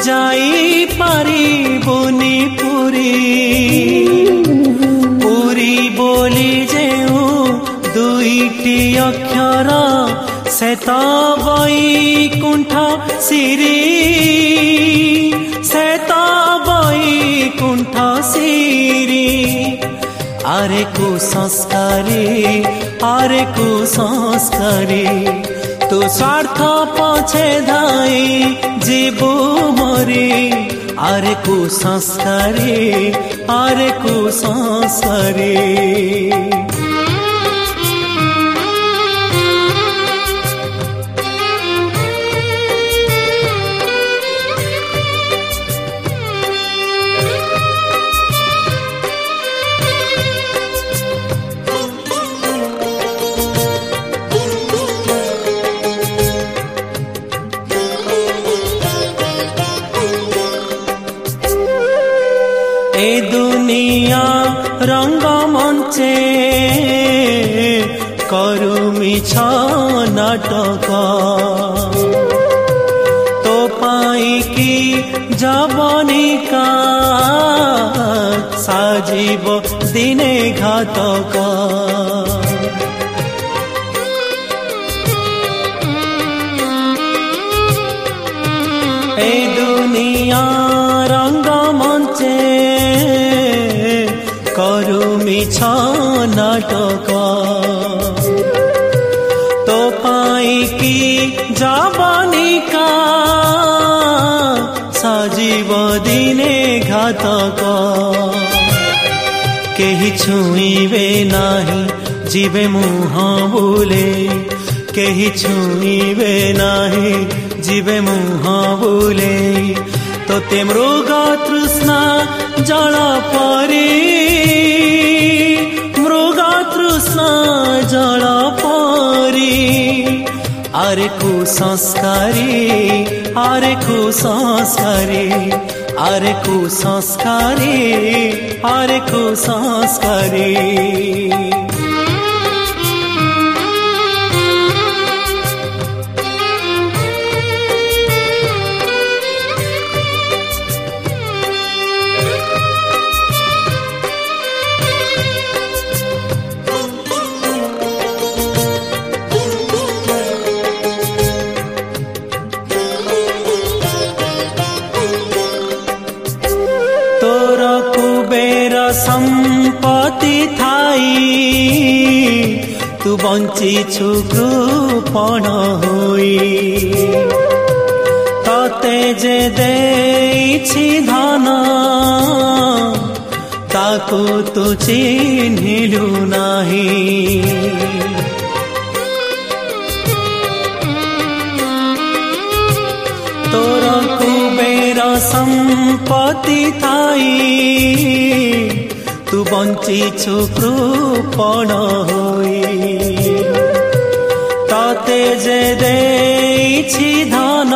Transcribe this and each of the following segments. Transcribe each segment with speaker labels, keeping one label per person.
Speaker 1: जाई पारिबुनि पुरी पुरी बोली जेउ दुईटी अक्षर से तो वैकुंठ सिरी से तो वैकुंठ सिरी आरे कुसंस्कारी आरे कुसंस्कारी तू स्वार्थ पछे धाई जीवु मरी आरे कुसंस्कारी आरे कुसंस्कारी ए दुनिया रंग मंचे करू मिछ नाटक तो पाई की जवनिका साजीव दिने घातक ए दुनिया रंग मंचे करू मिछ नाटक तो पाई की जवनिका सजीव दिने घातक केही छुईबे नाही जीवे मुह बुले केही छुईबे नाही जीवे मुह बुले तोते मृग तृष्णा जल परी मृग तृष्णा जल परी आरे कुसंस्कारी आरे कुसंस्कारी आरे कुसंस्कारी आरे कुसंस्कारी संपत्ति थाई तू बंची छु कृपण होई तते जे देइछि धन ताकू तू चिन्हिलु नाही तोर कुबेर संपत्ति थाई तू बंची छु कृपण होई तते जे देइछि धन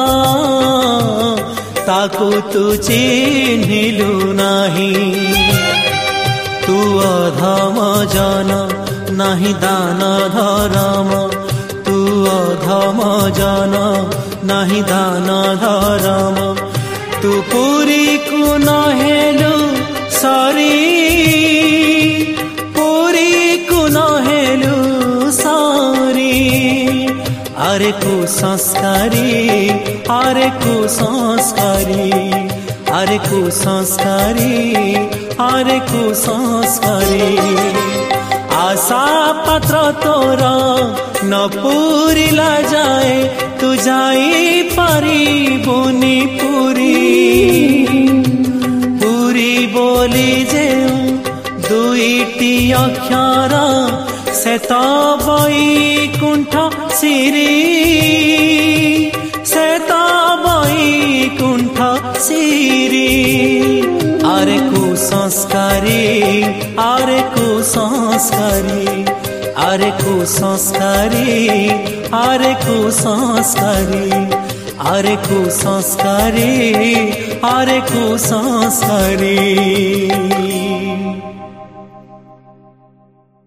Speaker 1: ताकू तू चिन्हिलु नाही तू अधम जन नाही दान धर्म तू अधम जन नाही दान धर्म तू पुरी को नहेलु सारी पूरी को नहेलु सारी आरे कुसंस्कारी आरे कुसंस्कारी आरे कुसंस्कारी आरे कुसंस्कारी आशा पात्र तोर न पूरिला जाए तू जाई पारिबुनि पुरी पुरी बोली जेउ दुईटी अक्षर से तो वैकुंठ सिरी से तो वैकुंठ सिरी आरे कुसंस्कारी आरे कुसंस्कारी आरे कुसंस्कारी आरे कुसंस्कारी आरे कुसंस्कारी आरे कुसंस्कारी।